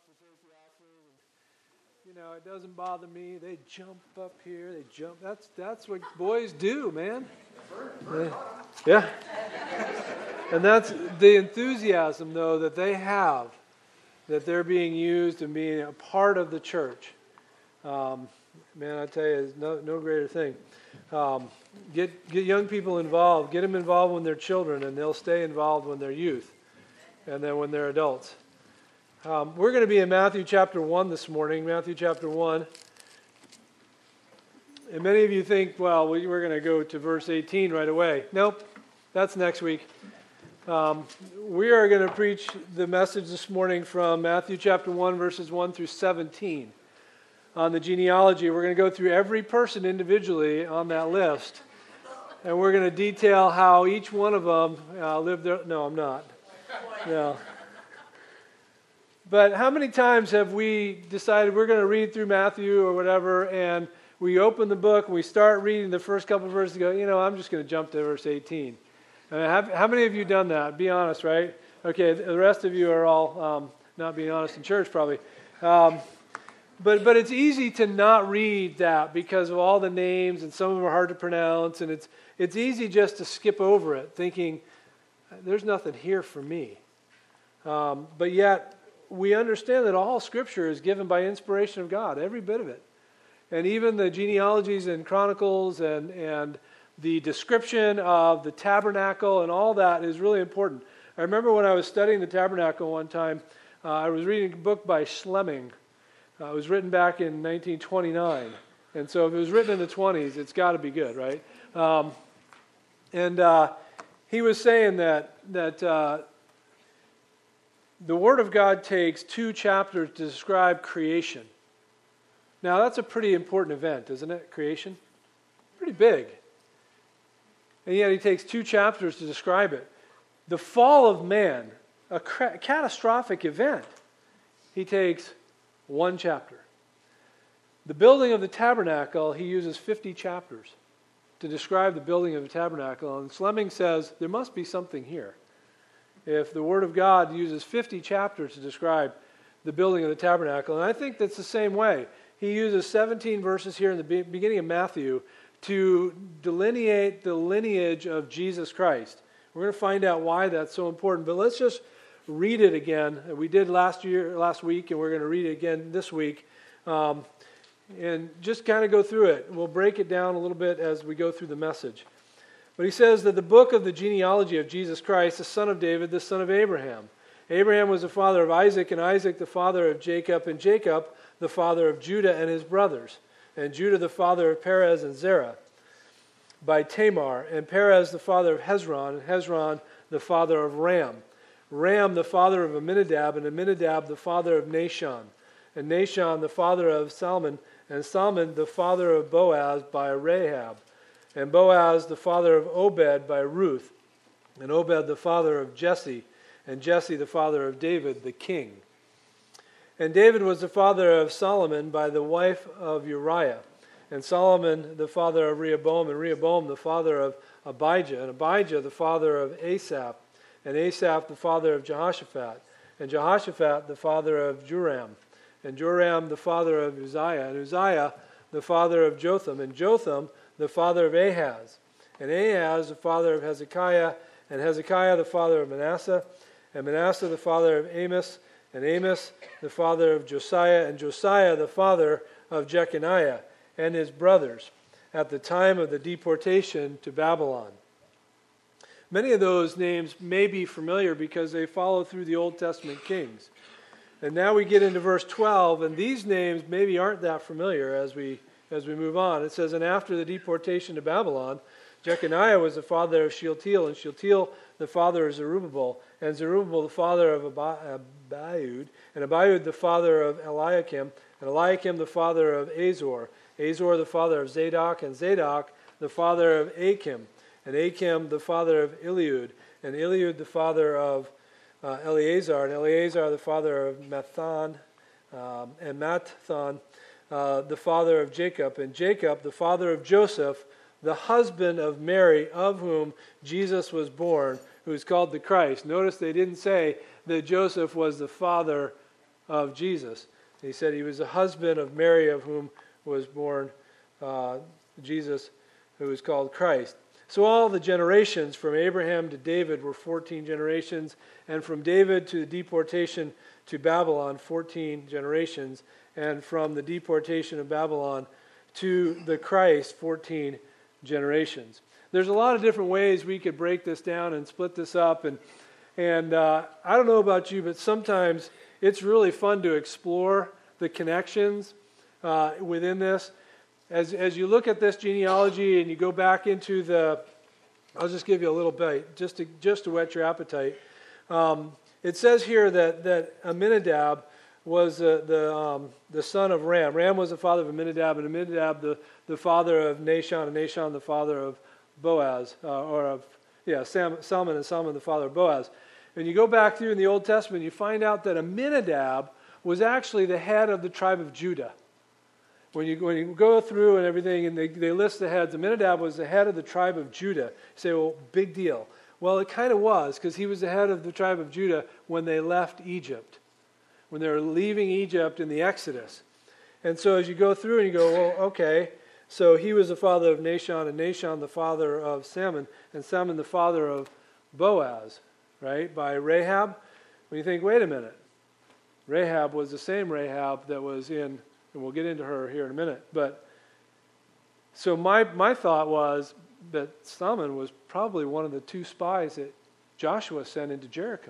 will take the offering. And, it doesn't bother me. They jump up here. They jump. That's what boys do, man. Yeah. And that's the enthusiasm, though, that they have, that they're being used and being a part of the church. Man, I tell you, there's no greater thing. Get young people involved. Get them involved when they're children, and they'll stay involved when they're youth, and then when they're adults. We're going to be in Matthew chapter 1 this morning, Matthew chapter 1. And many of you think, well, we're going to go to verse 18 right away. Nope, that's next week. We are going to preach the message this morning from Matthew chapter 1, verses 1 through 17. On the genealogy, we're going to go through every person individually on that list. And we're going to detail how each one of them lived their... No, I'm not. No. But how many times have we decided we're going to read through Matthew or whatever, and we open the book and we start reading the first couple of verses and go, I'm just going to jump to verse 18. How many of you done that? Be honest, right? Okay, the rest of you are all not being honest in church probably. But it's easy to not read that because of all the names, and some of them are hard to pronounce, and it's easy just to skip over it, thinking, there's nothing here for me. But yet, we understand that all Scripture is given by inspiration of God, every bit of it. And even the genealogies and chronicles and the description of the tabernacle and all that is really important. I remember when I was studying the tabernacle one time, I was reading a book by Schlemming. It was written back in 1929. And so if it was written in the 20s, it's got to be good, right? He was saying that the Word of God takes 2 chapters to describe creation. Now, that's a pretty important event, isn't it? Creation? Pretty big. And yet he takes 2 chapters to describe it. The fall of man, a catastrophic event, he takes 1 chapter. The building of the tabernacle, he uses 50 chapters to describe the building of the tabernacle. And Schlemming says there must be something here. If the Word of God uses 50 chapters to describe the building of the tabernacle, and I think that's the same way. He uses 17 verses here in the beginning of Matthew to delineate the lineage of Jesus Christ. We're going to find out why that's so important, but let's just read it again. We did last week, and we're going to read it again this week, and just kind of go through it. We'll break it down a little bit as we go through the message. But he says that the book of the genealogy of Jesus Christ, the son of David, the son of Abraham. Abraham was the father of Isaac, and Isaac the father of Jacob, and Jacob the father of Judah and his brothers, and Judah the father of Perez and Zerah by Tamar, and Perez the father of Hezron, and Hezron the father of Ram. Ram the father of Amminadab, and Amminadab the father of Nahshon, and Nahshon the father of Salmon, and Salmon the father of Boaz by Rahab, and Boaz the father of Obed by Ruth, and Obed the father of Jesse, and Jesse the father of David the king. And David was the father of Solomon by the wife of Uriah, and Solomon the father of Rehoboam, and Rehoboam the father of Abijah, and Abijah the father of Asaph, and Asaph the father of Jehoshaphat, and Jehoshaphat the father of Joram, and Joram the father of Uzziah, and Uzziah the father of Jotham, and Jotham the father of Ahaz, and Ahaz the father of Hezekiah, and Hezekiah the father of Manasseh, and Manasseh the father of Amos, and Amos the father of Josiah, and Josiah the father of Jeconiah and his brothers at the time of the deportation to Babylon. Many of those names may be familiar because they follow through the Old Testament kings. And now we get into verse 12, and these names maybe aren't that familiar as we move on. It says, and after the deportation to Babylon, Jeconiah was the father of Shealtiel, and Shealtiel the father of Zerubbabel, and Zerubbabel the father of Abiud, and Abiud the father of Eliakim, and Eliakim the father of Azor, Azor the father of Zadok, and Zadok the father of Achim, and Achim the father of Eliud, and Eliud the father of Eleazar, and Eleazar the father of Mathan, and Mathan the father of Jacob, and Jacob the father of Joseph, the husband of Mary, of whom Jesus was born, who is called the Christ. Notice they didn't say that Joseph was the father of Jesus. He said he was the husband of Mary, of whom was born Jesus, who is called Christ. So all the generations from Abraham to David were 14 generations, and from David to the deportation to Babylon, 14 generations, and from the deportation of Babylon to the Christ, 14 generations. There's a lot of different ways we could break this down and split this up, and I don't know about you, but sometimes it's really fun to explore the connections within this. As you look at this genealogy and you go back into I'll just give you a little bite, just to whet your appetite. It says here that Amminadab was the son of Ram. Ram was the father of Amminadab, and Amminadab the father of Nahshon, and Nahshon the father of Boaz, Salmon, and Salmon the father of Boaz. And you go back through in the Old Testament, you find out that Amminadab was actually the head of the tribe of Judah. When you go through and everything, and they list the heads, Amminadab was the head of the tribe of Judah. You say, well, big deal. Well, it kind of was, because he was the head of the tribe of Judah when they left Egypt, when they were leaving Egypt in the Exodus. And so as you go through and you go, well, okay, so he was the father of Nahshon, and Nahshon the father of Salmon, and Salmon the father of Boaz, right, by Rahab. When you think, wait a minute, Rahab was the same Rahab that was in, and we'll get into her here in a minute. But so my thought was that Salmon was probably one of the two spies that Joshua sent into Jericho.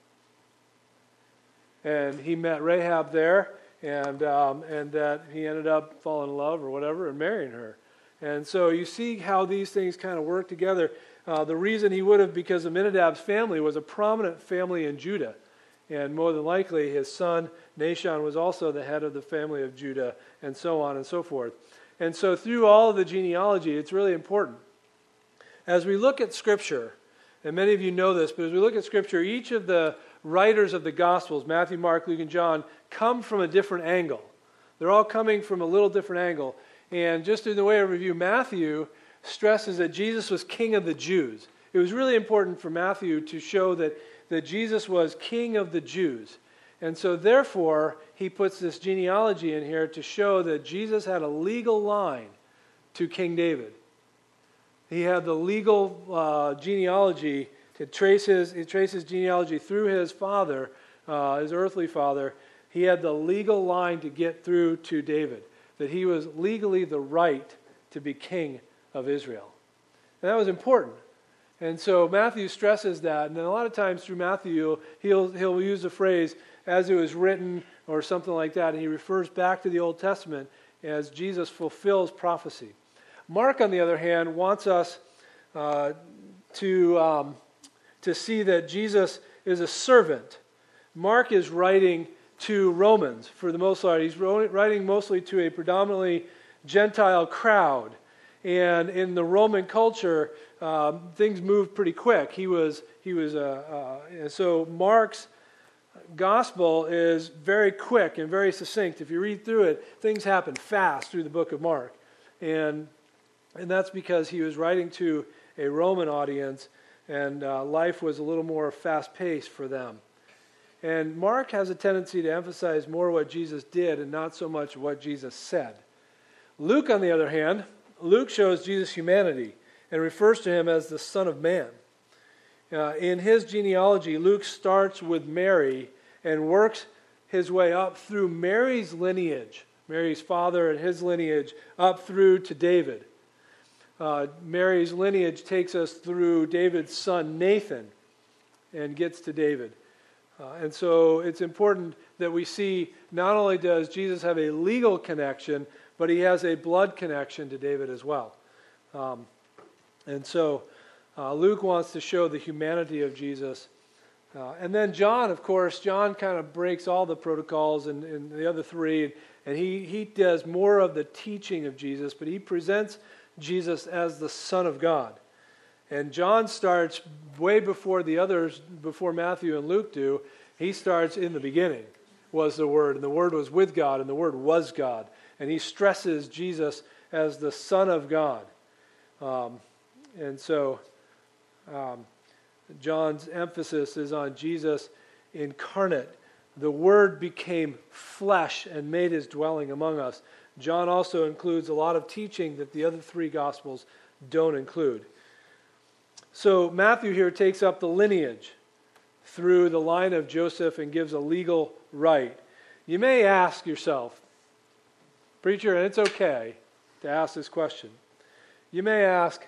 And he met Rahab there, and that he ended up falling in love or whatever and marrying her. And so you see how these things kind of work together. The reason he would have, because Amminadab's family was a prominent family in Judah. And more than likely, his son, Nahshon, was also the head of the family of Judah, and so on and so forth. And so through all of the genealogy, it's really important. As we look at Scripture, and many of you know this, but as we look at Scripture, each of the writers of the Gospels, Matthew, Mark, Luke, and John, come from a different angle. They're all coming from a little different angle. And just in the way of review, Matthew stresses that Jesus was King of the Jews. It was really important for Matthew to show that Jesus was King of the Jews. And so therefore, he puts this genealogy in here to show that Jesus had a legal line to King David. He had the legal genealogy. It traces genealogy through his father, his earthly father. He had the legal line to get through to David, that he was legally the right to be king of Israel. And that was important. And so Matthew stresses that, and then a lot of times through Matthew, he'll use the phrase, as it was written, or something like that, and he refers back to the Old Testament as Jesus fulfills prophecy. Mark, on the other hand, wants us to see that Jesus is a servant. Mark is writing to Romans, for the most part. He's writing mostly to a predominantly Gentile crowd. And in the Roman culture, things moved pretty quick. So Mark's gospel is very quick and very succinct. If you read through it, things happen fast through the book of Mark. And that's because he was writing to a Roman audience, and life was a little more fast-paced for them. And Mark has a tendency to emphasize more what Jesus did and not so much what Jesus said. Luke, on the other hand, Luke shows Jesus' humanity and refers to him as the Son of Man. In his genealogy, Luke starts with Mary and works his way up through Mary's lineage, Mary's father and his lineage, up through to David. Mary's lineage takes us through David's son Nathan and gets to David. And so it's important that we see not only does Jesus have a legal connection, but he has a blood connection to David as well. And so Luke wants to show the humanity of Jesus. And then John, of course, John kind of breaks all the protocols and the other three, and he does more of the teaching of Jesus, but he presents Jesus as the Son of God. And John starts way before the others, before Matthew and Luke do. He starts in the beginning was the Word, and the Word was with God, and the Word was God. And he stresses Jesus as the Son of God. And so John's emphasis is on Jesus incarnate, The Word became flesh and made his dwelling among us. John also includes a lot of teaching that the other three Gospels don't include. So Matthew here takes up the lineage through the line of Joseph and gives a legal right. You may ask yourself, preacher, and it's okay to ask this question. You may ask,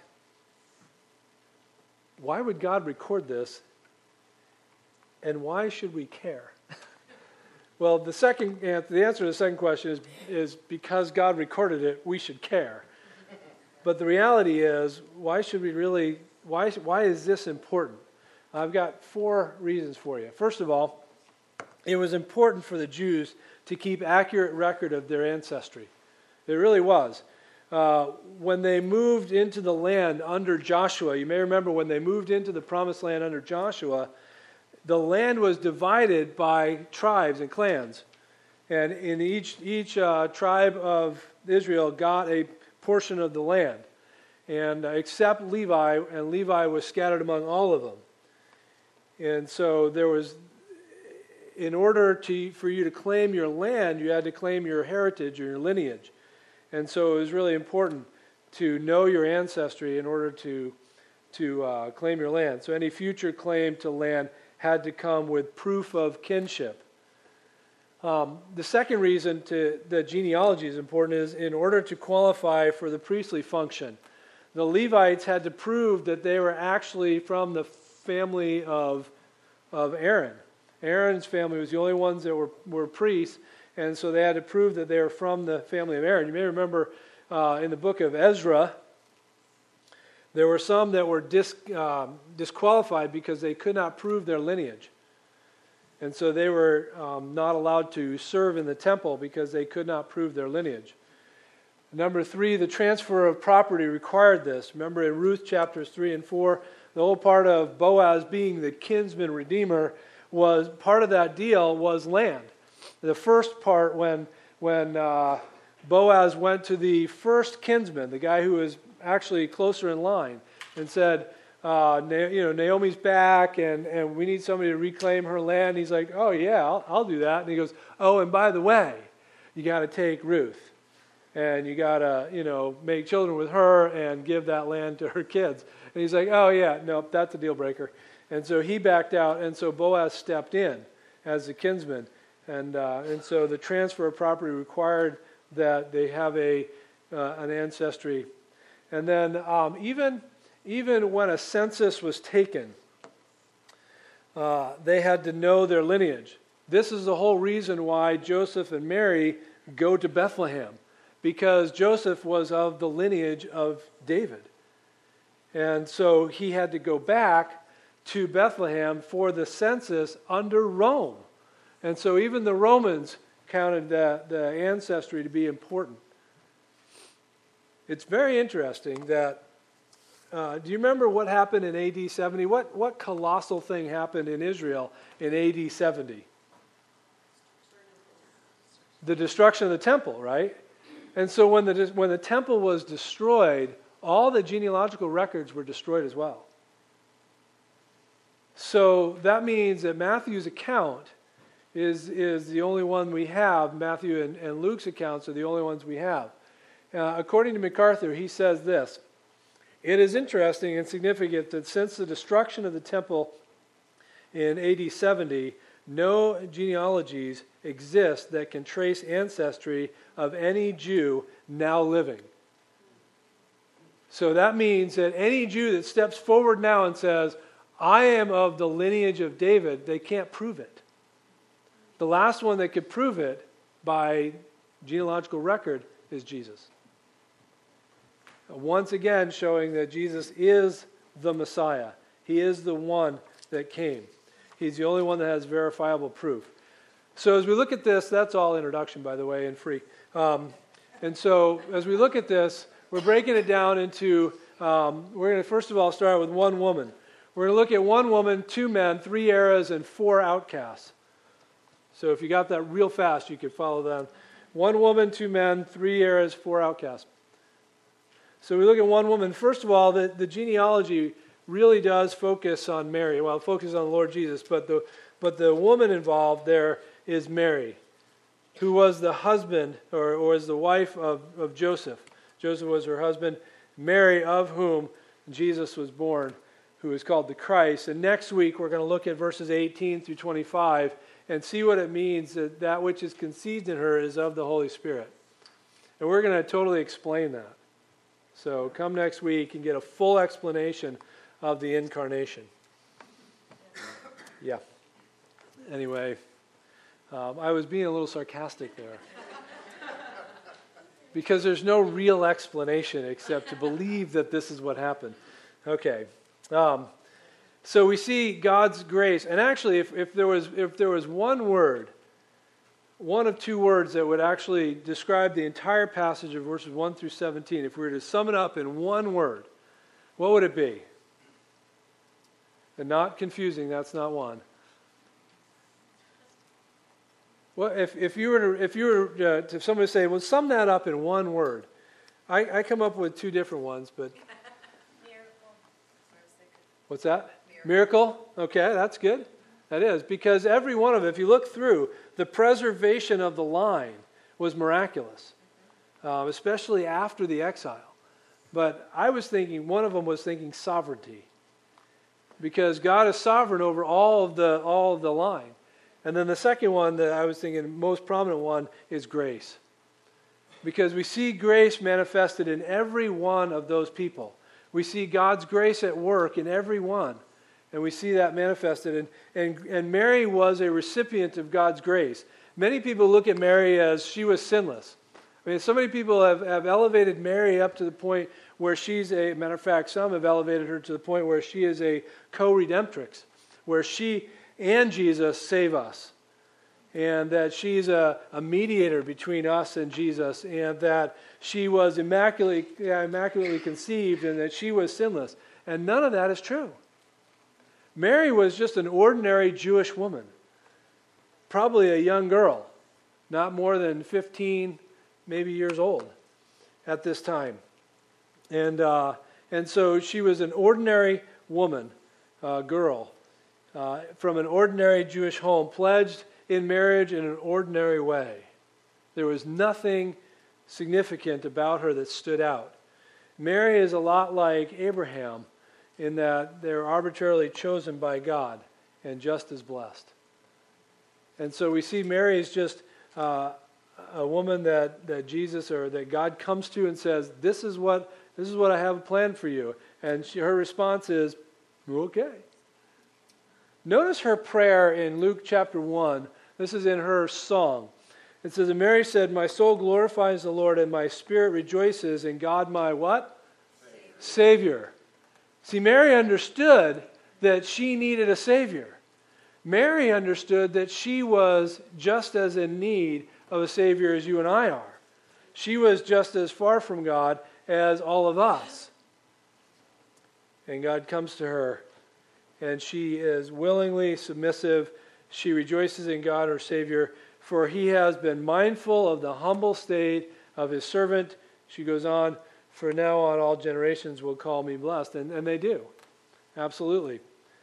why would God record this, and why should we care? Well, the answer to the second question is because God recorded it, we should care. But the reality is, why should we really? Why is this important? I've got 4 reasons for you. First of all, it was important for the Jews to keep accurate record of their ancestry. It really was. When they moved into the land under Joshua, you may remember when they moved into the promised land under Joshua, the land was divided by tribes and clans. And in each tribe of Israel got a portion of the land. And except Levi, and Levi was scattered among all of them. And so there was, in order for you to claim your land, you had to claim your heritage or your lineage. And so it was really important to know your ancestry in order to claim your land. So any future claim to land had to come with proof of kinship. The second reason that genealogy is important is in order to qualify for the priestly function. The Levites had to prove that they were actually from the family of Aaron. Aaron's family was the only ones that were priests, and so they had to prove that they were from the family of Aaron. You may remember in the book of Ezra, there were some that were disqualified because they could not prove their lineage. And so they were not allowed to serve in the temple because they could not prove their lineage. Number 3, the transfer of property required this. Remember in Ruth chapters 3 and 4, the whole part of Boaz being the kinsman redeemer was part of that deal was land. The first part when Boaz went to the first kinsman, the guy who was actually closer in line, and said, Naomi's back and we need somebody to reclaim her land. He's like, oh yeah, I'll do that. And he goes, oh, and by the way, you got to take Ruth. And you got to, make children with her and give that land to her kids. And he's like, oh, yeah, nope, that's a deal breaker. And so he backed out, and so Boaz stepped in as the kinsman. And so the transfer of property required that they have an ancestry. And then even when a census was taken, they had to know their lineage. This is the whole reason why Joseph and Mary go to Bethlehem. Because Joseph was of the lineage of David. And so he had to go back to Bethlehem for the census under Rome. And so even the Romans counted the ancestry to be important. It's very interesting that, do you remember what happened in AD 70? What colossal thing happened in Israel in AD 70? The destruction of the temple, right? And so when the temple was destroyed, all the genealogical records were destroyed as well. So that means that Matthew's account is the only one we have. Matthew and Luke's accounts are the only ones we have. According to MacArthur, he says this: it is interesting and significant that since the destruction of the temple in AD 70, no genealogies exist that can trace ancestry of any Jew now living. So that means that any Jew that steps forward now and says, I am of the lineage of David, they can't prove it. The last one that could prove it by genealogical record is Jesus. Once again, showing that Jesus is the Messiah. He is the one that came. He's the only one that has verifiable proof. So as we look at this, that's all introduction, by the way, and free. And so as we look at this, we're breaking it down into, we're going to first of all start with one woman. We're going to look at one woman, 2 men, 3 eras, and 4 outcasts. So if you got that real fast, you could follow them. 1 woman, 2 men, 3 eras, 4 outcasts. So we look at one woman. First of all, the genealogy really does focus on Mary. Well, it focuses on the Lord Jesus, but the woman involved there is Mary, who was the husband or was the wife of Joseph. Joseph was her husband. Mary, of whom Jesus was born, who is called the Christ. And next week we're going to look at verses 18 through 25 and see what it means that that which is conceived in her is of the Holy Spirit. And we're going to totally explain that. So come next week and get a full explanation of the incarnation. Yeah. Anyway, I was being a little sarcastic there. Because there's no real explanation except to believe that this is what happened. Okay. So we see God's grace. And actually, if there was one word, one of two words that would actually describe the entire passage of verses 1 through 17, if we were to sum it up in one word, what would it be? And not confusing, that's not one. Well, if you were to somebody say, well, sum that up in one word, I come up with two different ones, but miracle. What's that? Miracle. Okay, that's good. That is, because every one of it, if you look through, the preservation of the line was miraculous, especially after the exile. But I was thinking, one of them was thinking sovereignty, because God is sovereign over all of the line. And then the second one that I was thinking, most prominent one, is grace. Because we see grace manifested in every one of those people. We see God's grace at work in every one. And we see that manifested. And Mary was a recipient of God's grace. Many people look at Mary as she was sinless. I mean, so many people have elevated Mary up to the point where she's a, matter of fact, some have elevated her to the point where she is a co-redemptrix, where she and Jesus save us, and that she's a mediator between us and Jesus, and that she was immaculately conceived, and that she was sinless. And none of that is true. Mary was just an ordinary Jewish woman, probably a young girl, not more than 15, maybe years old at this time. And so she was an ordinary woman, girl, from an ordinary Jewish home, pledged in marriage in an ordinary way. There was nothing significant about her that stood out. Mary is a lot like Abraham in that they're arbitrarily chosen by God and just as blessed. And so we see Mary is just a woman that Jesus or that God comes to and says, this is what I have planned for you. And her response is, okay. Notice her prayer in Luke chapter 1. This is in her song. It says, and Mary said, my soul glorifies the Lord, and my spirit rejoices in God my what? Savior. See, Mary understood that she needed a Savior. Mary understood that she was just as in need of a Savior as you and I are. She was just as far from God as all of us. And God comes to her, and she is willingly submissive. She rejoices in God, her Savior, for he has been mindful of the humble state of his servant. She goes on, for now on all generations will call me blessed. And they do. Absolutely.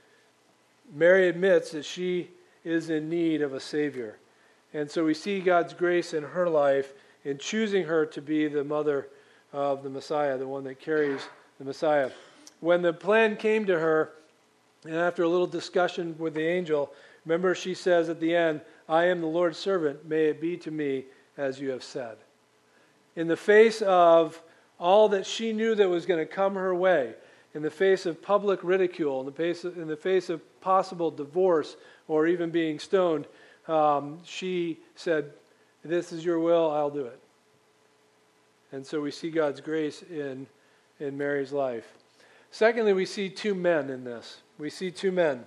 Mary admits that she is in need of a Savior. And so we see God's grace in her life in choosing her to be the mother of the Messiah, the one that carries the Messiah. When the plan came to her, and after a little discussion with the angel, remember she says at the end, I am the Lord's servant, may it be to me as you have said. In the face of all that she knew that was going to come her way, in the face of public ridicule, in the face of possible divorce or even being stoned, she said, this is your will, I'll do it. And so we see God's grace in Mary's life. Secondly, we see two men in this. We see two men.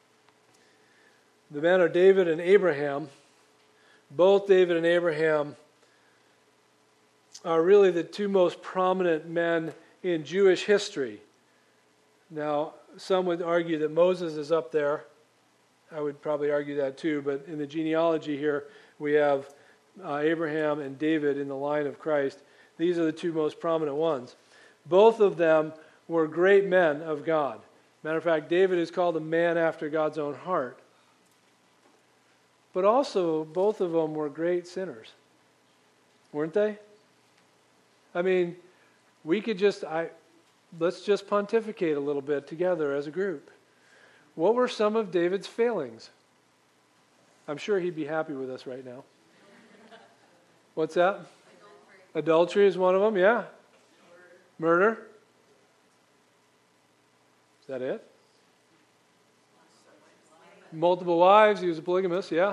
The men are David and Abraham. Both David and Abraham are really the two most prominent men in Jewish history. Now, some would argue that Moses is up there. I would probably argue that too, but in the genealogy here, we have Abraham and David in the line of Christ. These are the two most prominent ones. Both of them were great men of God. Matter of fact, David is called a man after God's own heart. but also both of them were great sinners. Weren't they? I mean, we could let's just pontificate a little bit together as a group. What were some of David's failings? I'm sure he'd be happy with us right now. What's that? Adultery is one of them, yeah. Murder. Is that it? Multiple wives. He was a polygamist, yeah.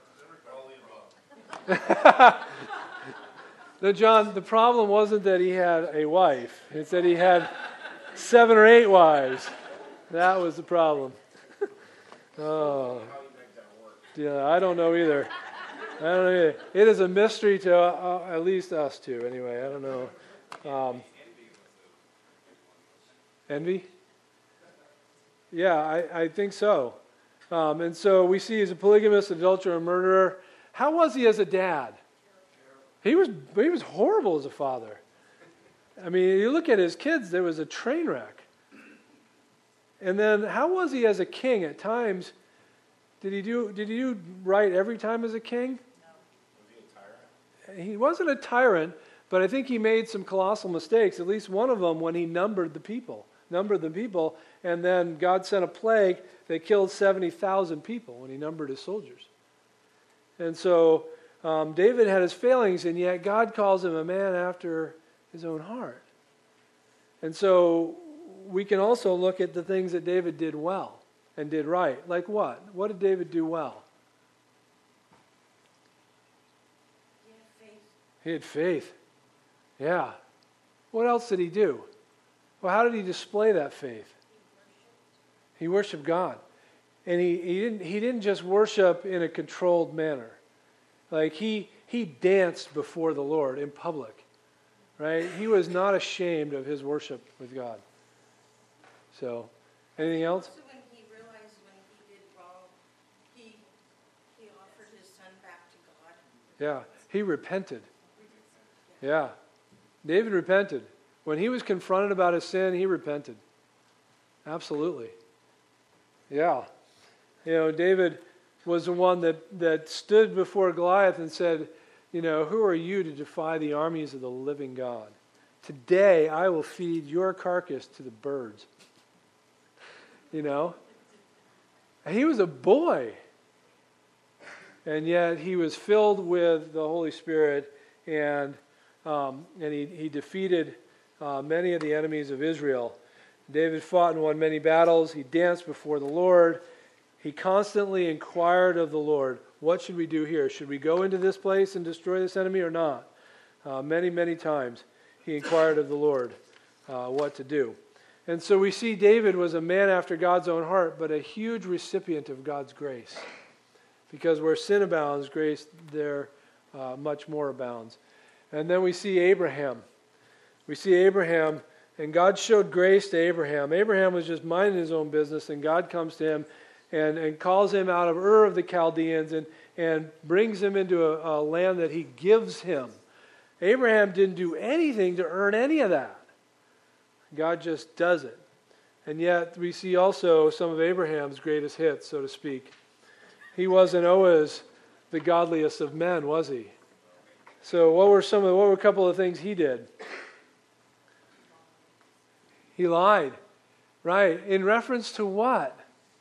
No, John, the problem wasn't that he had a wife. It's that he had 7 or 8 wives. That was the problem. Oh. Yeah, I don't know either. It is a mystery to at least us two, anyway. I don't know. Envy? Yeah, I think so. And so we see he's a polygamist, adulterer, and murderer. How was he as a dad? He was horrible as a father. I mean, you look at his kids, there was a train wreck. And then how was he as a king at times? Did he do right every time as a king? No. Was he a tyrant? He wasn't a tyrant, but I think he made some colossal mistakes, at least one of them when he numbered the people, and then God sent a plague that killed 70,000 people when he numbered his soldiers. And so David had his failings, and yet God calls him a man after his own heart. And so we can also look at the things that David did well and did right. Like what? What did David do well? He had faith. Yeah. What else did he do? Well, how did he display that faith? He worshiped God. And he didn't just worship in a controlled manner. Like he danced before the Lord in public. Right? He was not ashamed of his worship with God. So, anything else? Also, when he realized when he did wrong, he offered his son back to God. Yeah, he repented. Yeah. David repented. When he was confronted about his sin, he repented. Absolutely. Yeah. You know, David was the one that stood before Goliath and said, you know, who are you to defy the armies of the living God? Today I will feed your carcass to the birds. You know? He was a boy. And yet he was filled with the Holy Spirit, and he defeated many of the enemies of Israel. David fought and won many battles. He danced before the Lord. He constantly inquired of the Lord, what should we do here? Should we go into this place and destroy this enemy or not? Many, many times he inquired of the Lord what to do. And so we see David was a man after God's own heart, but a huge recipient of God's grace. Because where sin abounds, grace there much more abounds. And then we see Abraham. We see Abraham, and God showed grace to Abraham. Abraham was just minding his own business, and God comes to him and calls him out of Ur of the Chaldeans and brings him into a land that he gives him. Abraham didn't do anything to earn any of that. God just does it. And yet we see also some of Abraham's greatest hits, so to speak. He wasn't always the godliest of men, was he? So what were a couple of things he did? He lied. Right. In reference to what?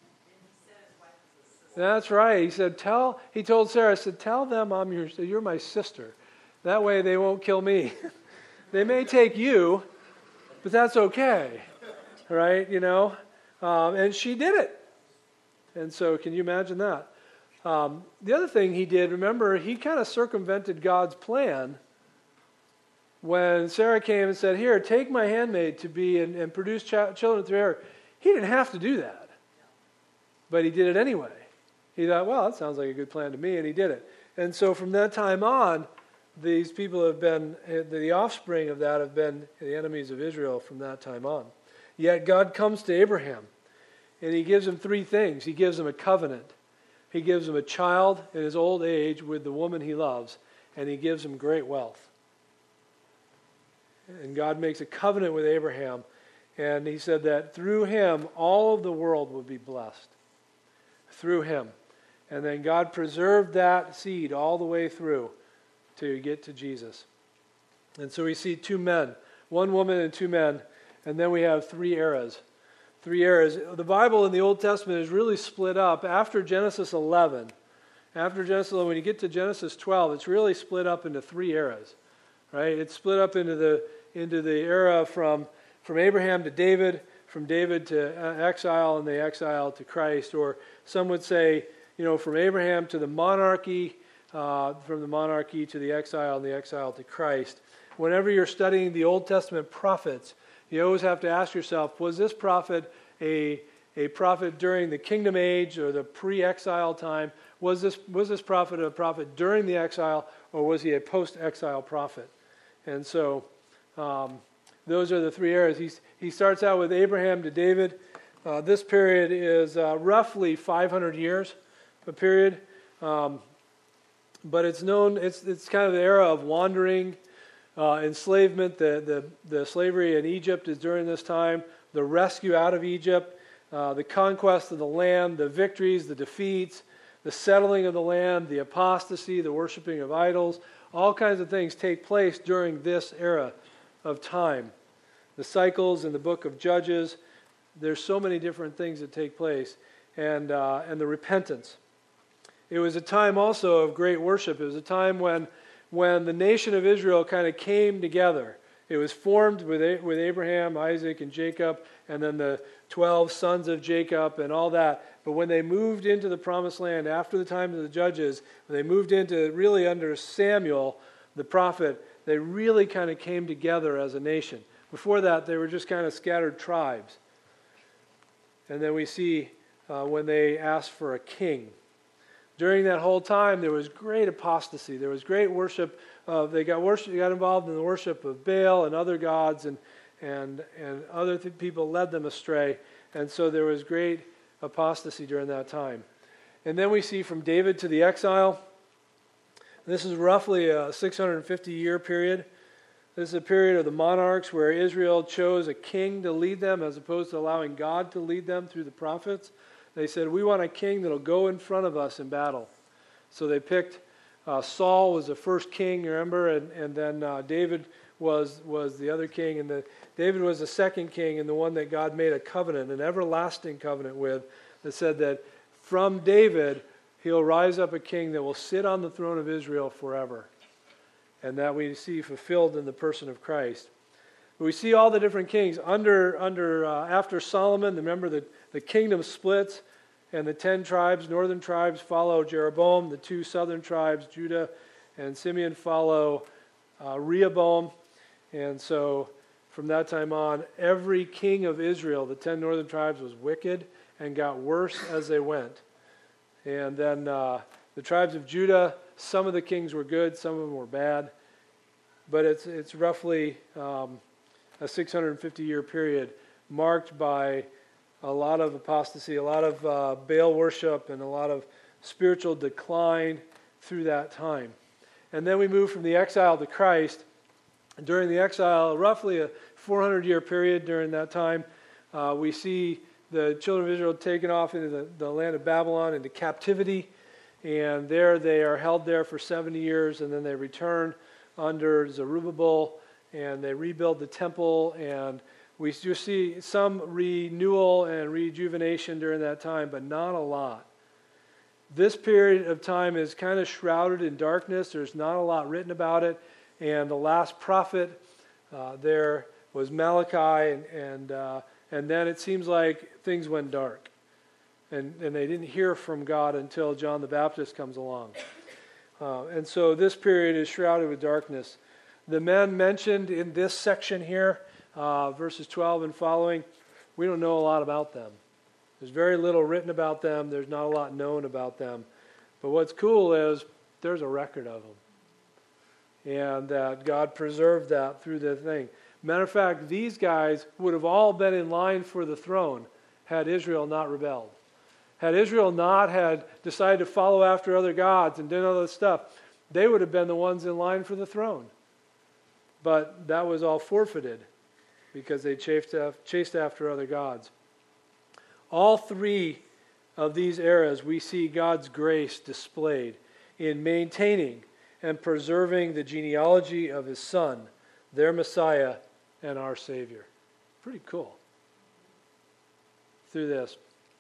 That's right. He told Sarah, tell them you're my sister. That way they won't kill me. They may take you, but that's okay. Right? You know? And she did it. And so can you imagine that? The other thing he did, remember, he kind of circumvented God's plan when Sarah came and said, here, take my handmaid to be and produce children through her. He didn't have to do that. But he did it anyway. He thought, well, that sounds like a good plan to me, and he did it. And so from that time on, these people have been, the offspring of that have been the enemies of Israel from that time on. Yet God comes to Abraham, and he gives him 3 things. He gives him a covenant. He gives him a child in his old age with the woman he loves, and he gives him great wealth. And God makes a covenant with Abraham, and he said that through him, all of the world would be blessed. Through him. And then God preserved that seed all the way through to get to Jesus. And so we see two men, one woman and two men, and then we have three eras. Three eras. The Bible in the Old Testament is really split up after Genesis 11. After Genesis 11, when you get to Genesis 12, it's really split up into three eras. Right? It's split up into the era from Abraham to David, from David to exile, and the exile to Christ. Or some would say, from Abraham to the monarchy, from the monarchy to the exile, and the exile to Christ. Whenever you're studying the Old Testament prophets, you always have to ask yourself, was this prophet a prophet during the kingdom age or the pre-exile time? Was this prophet a prophet during the exile, or was he a post-exile prophet? And so those are the three eras. He starts out with Abraham to David. This period is roughly 500 years, a period. But it's known, it's kind of the era of wandering, enslavement. The slavery in Egypt is during this time. The rescue out of Egypt, the conquest of the land, the victories, the defeats, the settling of the land, the apostasy, the worshiping of idols. All kinds of things take place during this era of time. The cycles in the book of Judges, there's so many different things that take place. And the repentance. It was a time also of great worship. It was a time when the nation of Israel kind of came together. It was formed with Abraham, Isaac, and Jacob, and then the 12 sons of Jacob and all that. But when they moved into the promised land after the time of the Judges, when they moved into really under Samuel, the prophet, they really kind of came together as a nation. Before that, they were just kind of scattered tribes. And then we see when they asked for a king. During that whole time, there was great apostasy. There was great worship. They got involved in the worship of Baal and other gods, and other people led them astray. And so there was great apostasy during that time. And then we see from David to the exile. This is roughly a 650-year period. This is a period of the monarchs where Israel chose a king to lead them as opposed to allowing God to lead them through the prophets. They said, we want a king that will go in front of us in battle. So they picked Saul was the first king, remember, and then David was the other king, and David was the second king, and the one that God made a covenant, an everlasting covenant with, that said that from David he'll rise up a king that will sit on the throne of Israel forever. And that we see fulfilled in the person of Christ. We see all the different kings after Solomon. Remember the kingdom splits, and the 10 tribes, northern tribes, follow Jeroboam. The 2 southern tribes, Judah and Simeon, follow Rehoboam. And so from that time on, every king of Israel, the 10 northern tribes, was wicked and got worse as they went. And then the tribes of Judah, some of the kings were good, some of them were bad. But it's roughly a 650-year period marked by a lot of apostasy, a lot of Baal worship, and a lot of spiritual decline through that time. And then we move from the exile to Christ. During the exile, roughly a 400-year period during that time, we see the children of Israel taken off into the land of Babylon, into captivity. And there they are held there for 70 years, and then they return under Zerubbabel, and they rebuild the temple, and we do see some renewal and rejuvenation during that time, but not a lot. This period of time is kind of shrouded in darkness. There's not a lot written about it, and the last prophet there was Malachi, and then it seems like things went dark. And they didn't hear from God until John the Baptist comes along. And so this period is shrouded with darkness. The men mentioned in this section here, verses 12 and following, we don't know a lot about them. There's very little written about them. There's not a lot known about them. But what's cool is there's a record of them. And that God preserved that through the thing. Matter of fact, these guys would have all been in line for the throne had Israel not rebelled. Had Israel not had decided to follow after other gods and did all this stuff, they would have been the ones in line for the throne. But that was all forfeited because they chased after other gods. All three of these eras, we see God's grace displayed in maintaining and preserving the genealogy of his Son, their Messiah, and our Savior. Pretty cool. Through this.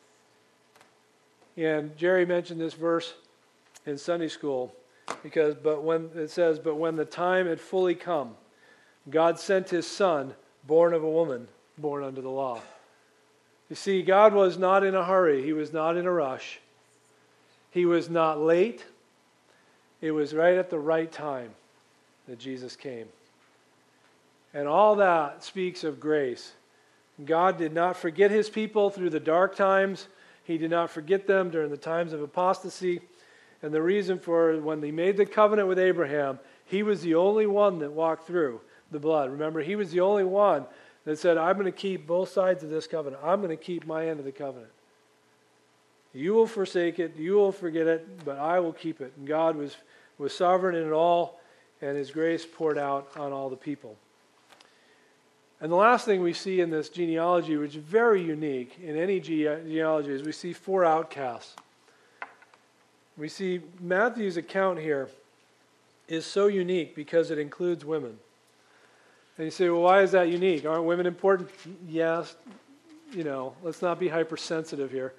And Jerry mentioned this verse in Sunday school but when the time had fully come, God sent his Son, born of a woman, born under the law. You see, God was not in a hurry. He was not in a rush. He was not late. It was right at the right time that Jesus came. And all that speaks of grace. God did not forget his people through the dark times. He did not forget them during the times of apostasy. And the reason for when he made the covenant with Abraham, he was the only one that walked through the blood. Remember, he was the only one that said, I'm going to keep both sides of this covenant. I'm going to keep my end of the covenant. You will forsake it, you will forget it, but I will keep it. And God was sovereign in it all, and his grace poured out on all the people. And the last thing we see in this genealogy, which is very unique in any genealogy, is we see 4 outcasts. We see Matthew's account here is so unique because it includes women. And you say, well, why is that unique? Aren't women important? Yes. Let's not be hypersensitive here.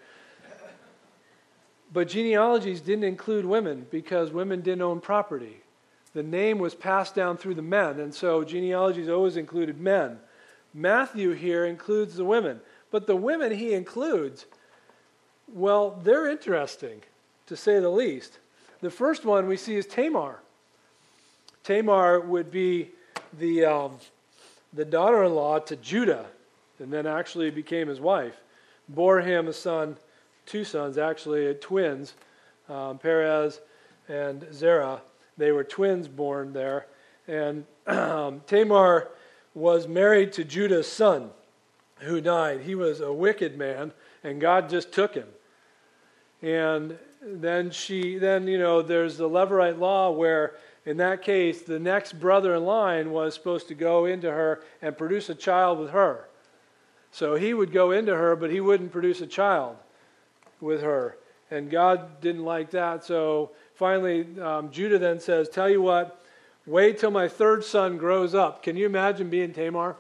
But genealogies didn't include women because women didn't own property. The name was passed down through the men, and so genealogies always included men. Matthew here includes the women. But the women he includes, well, they're interesting, to say the least. The first one we see is Tamar. Tamar would be the daughter-in-law to Judah, and then actually became his wife. Bore him a son, 2 sons, actually, twins, Perez and Zerah. They were twins born there. And Tamar was married to Judah's son, who died. He was a wicked man, and God just took him. And then there's the Levirate law where, in that case, the next brother in line was supposed to go into her and produce a child with her. So he would go into her, but he wouldn't produce a child with her. And God didn't like that. So finally, Judah then says, tell you what, wait till my 3rd son grows up. Can you imagine being Tamar?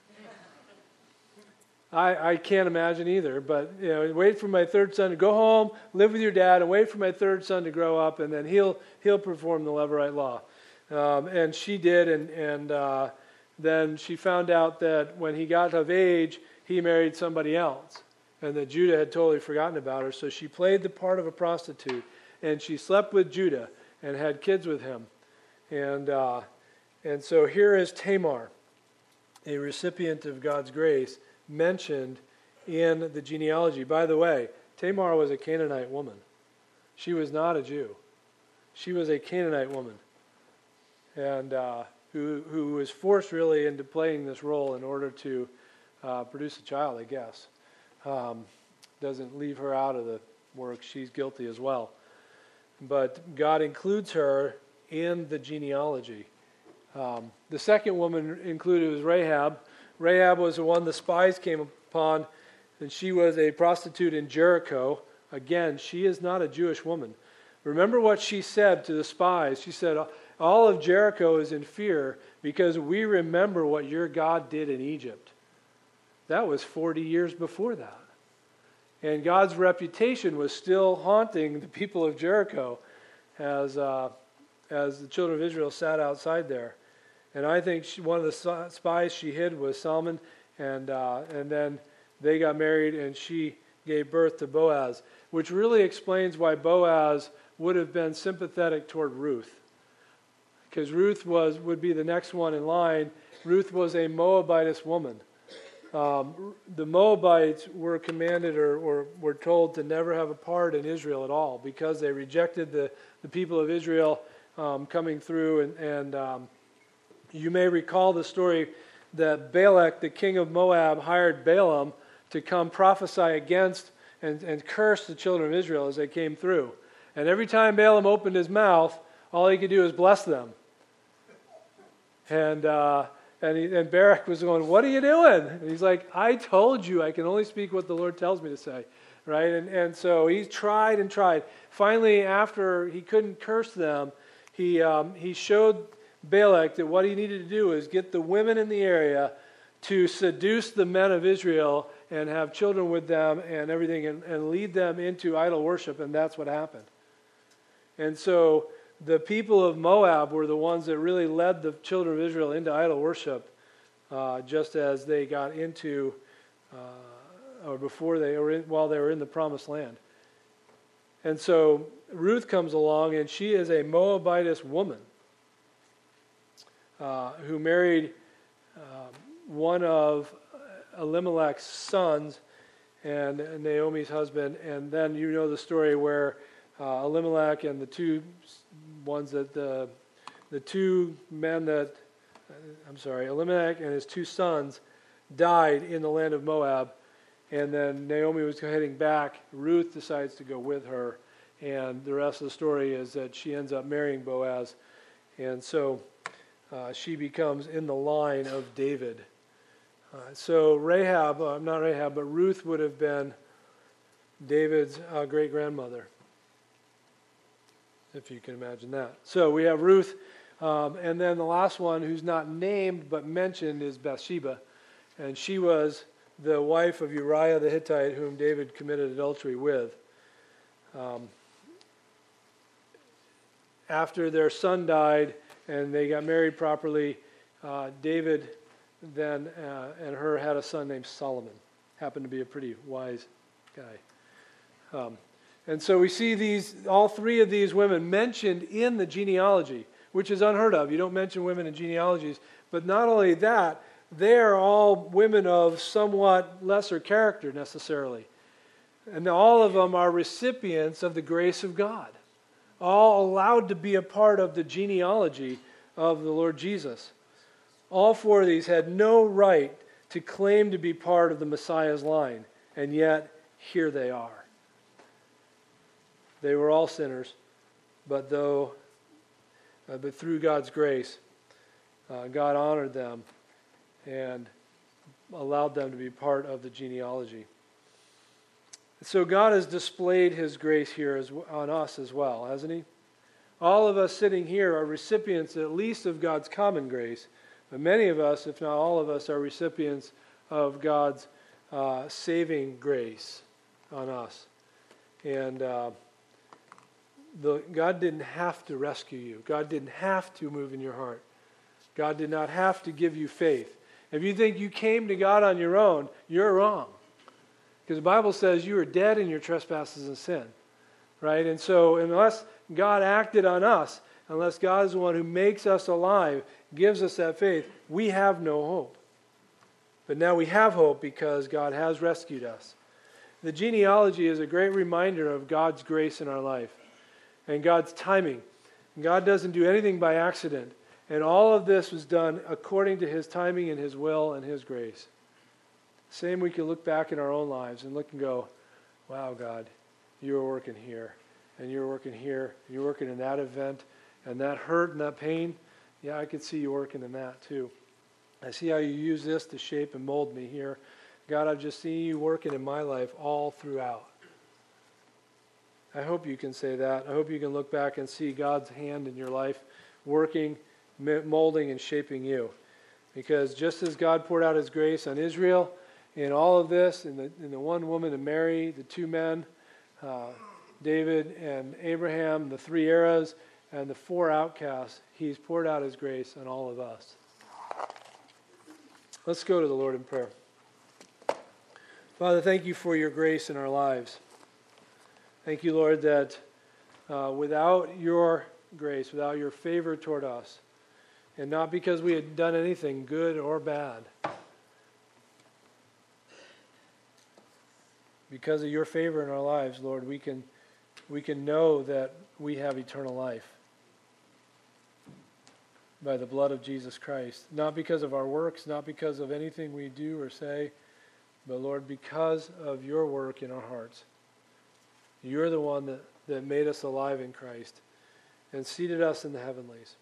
I can't imagine either, but wait for my 3rd son to go home, live with your dad, and wait for my 3rd son to grow up, and then he'll perform the Levirate law. And she did, and then she found out that when he got of age, he married somebody else, and that Judah had totally forgotten about her. So she played the part of a prostitute, and she slept with Judah and had kids with him. And so here is Tamar, a recipient of God's grace, mentioned in the genealogy. By the way, Tamar was a Canaanite woman. She was not a Jew. She was a Canaanite woman, and who was forced really into playing this role in order to produce a child, I guess. Doesn't leave her out of the work. She's guilty as well. But God includes her in the genealogy. The second woman included was Rahab. Rahab was the one the spies came upon, and she was a prostitute in Jericho. Again, she is not a Jewish woman. Remember what she said to the spies. She said, all of Jericho is in fear because we remember what your God did in Egypt. That was 40 years before that. And God's reputation was still haunting the people of Jericho as the children of Israel sat outside there. And I think one of the spies she hid was Salmon, and then they got married, and she gave birth to Boaz, which really explains why Boaz would have been sympathetic toward Ruth, because Ruth would be the next one in line. Ruth was a Moabitess woman. The Moabites were commanded or were told to never have a part in Israel at all because they rejected the people of Israel coming through. And you may recall the story that Balak, the king of Moab, hired Balaam to come prophesy against and curse the children of Israel as they came through. And every time Balaam opened his mouth, all he could do was bless them. And Barak was going, what are you doing? And he's like, I told you I can only speak what the Lord tells me to say. right? And so he tried and tried. Finally, after he couldn't curse them, he showed Balak that what he needed to do is get the women in the area to seduce the men of Israel and have children with them and everything and lead them into idol worship, and that's what happened. And so the people of Moab were the ones that really led the children of Israel into idol worship, just as they got into, or before they were while they were in the promised land. And so Ruth comes along, and she is a Moabitess woman who married one of Elimelech's sons and Naomi's husband. And then you know the story where Elimelech and the two Elimelech and his two sons died in the land of Moab. And then Naomi was heading back. Ruth decides to go with her. And the rest of the story is that she ends up marrying Boaz. And so she becomes in the line of David. So Ruth would have been David's great-grandmother, if you can imagine that. So we have Ruth, and then the last one who's not named but mentioned is Bathsheba. And she was the wife of Uriah the Hittite, whom David committed adultery with. After their son died and they got married properly, David then and her had a son named Solomon. Happened to be a pretty wise guy. And so we see all three of these women mentioned in the genealogy, which is unheard of. You don't mention women in genealogies. But not only that, they are all women of somewhat lesser character necessarily. And all of them are recipients of the grace of God, all allowed to be a part of the genealogy of the Lord Jesus. All four of these had no right to claim to be part of the Messiah's line, and yet here they are. They were all sinners, but through God's grace, God honored them and allowed them to be part of the genealogy. So God has displayed His grace here on us as well, hasn't He? All of us sitting here are recipients at least of God's common grace, but many of us, if not all of us, are recipients of God's saving grace on us. And God didn't have to rescue you. God didn't have to move in your heart. God did not have to give you faith. If you think you came to God on your own, you're wrong. Because the Bible says you are dead in your trespasses and sin. Right? And so unless God acted on us, unless God is the one who makes us alive, gives us that faith, we have no hope. But now we have hope because God has rescued us. The genealogy is a great reminder of God's grace in our life and God's timing. God doesn't do anything by accident. And all of this was done according to His timing and His will and His grace. Same, we can look back in our own lives and look and go, wow, God, you were working here, and you were working here, and you were working in that event, and that hurt and that pain. Yeah, I could see you working in that too. I see how you use this to shape and mold me here. God, I've just seen you working in my life all throughout. I hope you can say that. I hope you can look back and see God's hand in your life working, molding, and shaping you. Because just as God poured out His grace on Israel in all of this, in the one woman and Mary, the two men, David and Abraham, the three eras, and the four outcasts, He's poured out His grace on all of us. Let's go to the Lord in prayer. Father, thank you for your grace in our lives. Thank you, Lord, that without your grace, without your favor toward us, and not because we had done anything good or bad, because of your favor in our lives, Lord, we can know that we have eternal life by the blood of Jesus Christ. Not because of our works, not because of anything we do or say, but Lord, because of your work in our hearts. You're the one that made us alive in Christ and seated us in the heavenlies.